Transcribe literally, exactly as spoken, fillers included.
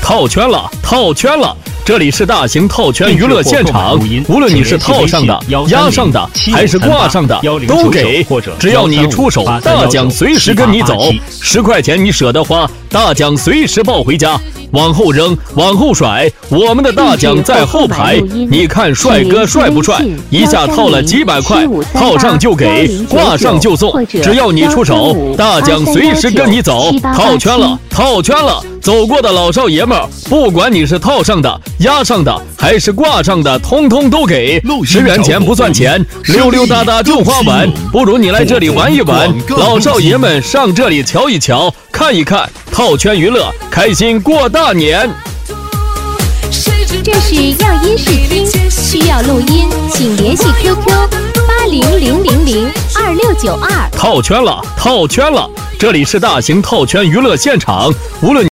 套圈了，套圈了！这里是大型套圈娱乐现场，无论你是套上的、压上的还是挂上的，都给。只要你出手，大奖随时跟你走。十块钱你舍得花，大奖随时抱回家。往后扔，往后甩，我们的大奖在后排。你看帅哥帅不帅？一下套了几百块，套上就给，挂上就送。只要你出手，大奖随时跟你走。套圈了，套圈了！走过的老少爷们儿，不管你是套上的、压上的还是挂上的，通通都给。十元钱不算钱，溜溜达达就花完。不如你来这里玩一玩，老少爷们上这里瞧一瞧，看一看，套圈娱乐，开心过大年。 这是样音试听，需要录音，请联系 Q Q 八零零零零二六九二。 套圈了，套圈了！这里是大型套圈娱乐现场，无论